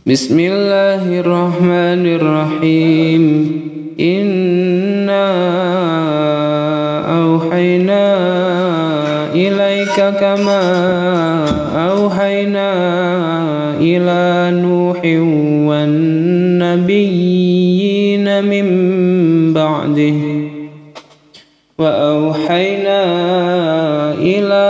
بسم الله الرحمن الرحيم إنا أوحينا إليك كما أوحينا إلى نوح والنبيين من بعده وأوحينا إلى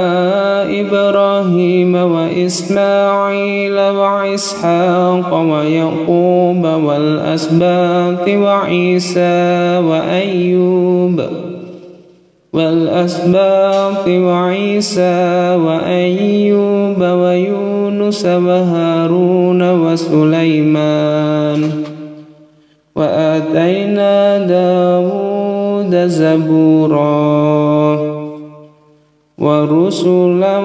إبراهيم وإسماعيل وإسحاق ويعقوب والأسباط وعيسى وأيوب ويونس وهارون وسليمان وآتينا داود زبورا ورسلا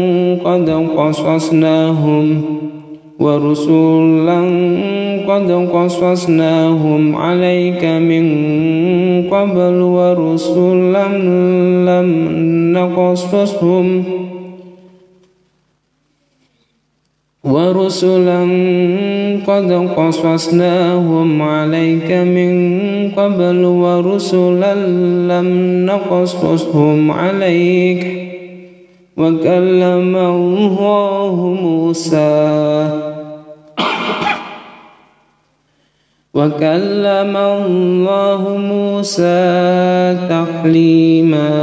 قد قصصناهم عليك من قبل ورسلا قد قصصناهم عليك من قبل ورسلا لم نقصصهم عليك وكلم الله موسى تكليما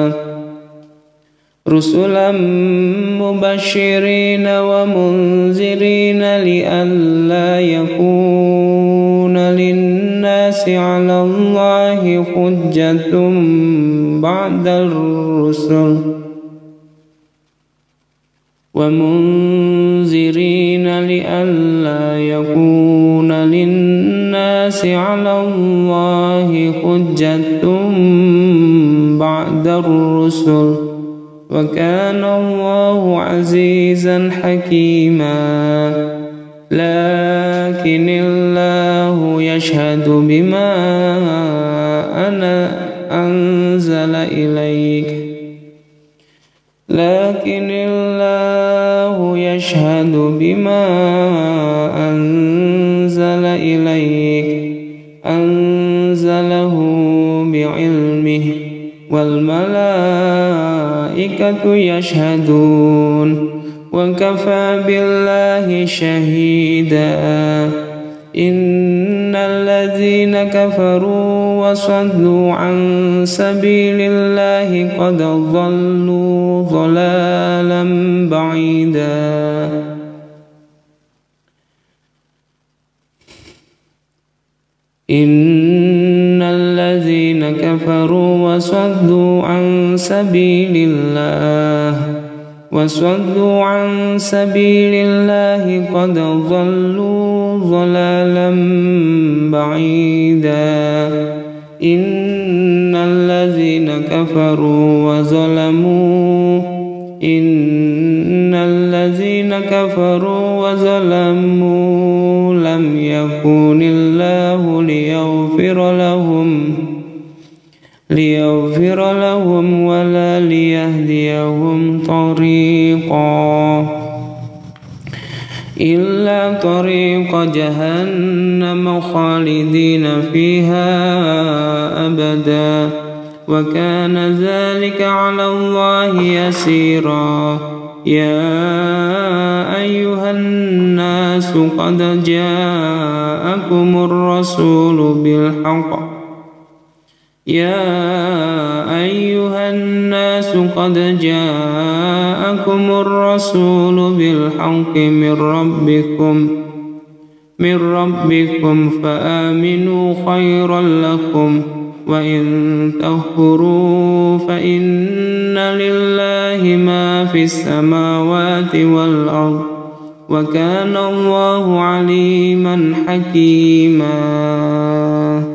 رسلا مبشرين ومنذرين لئلا يكون للناس على الله حجة بعد الرسل على الله حجة بعد الرسل وكان الله عزيزا حكيما لكن الله يشهد بما أنزل إليك أنزله بعلمه والملائكة يشهدون وكفى بالله شهيدا إن الذين كفروا وصدوا عن سبيل الله قد ضلوا ضلالا بعيدا إن الذين كفروا وصدوا عن سبيل الله قد ضلوا ضلالا بعيدا إن الذين كفروا وظلموا لم يكن الله ليغفر لهم ولا ليهديهم طريقا إلا طريق جهنم خالدين فيها أبدا وكان ذلك على الله يسيرا يا أيها الناس قد جاءكم الرسول بالحق من ربكم فآمنوا خيرا لكم وإن تكفروا فإن لله ما في السماوات والأرض وكان الله عليما حكيما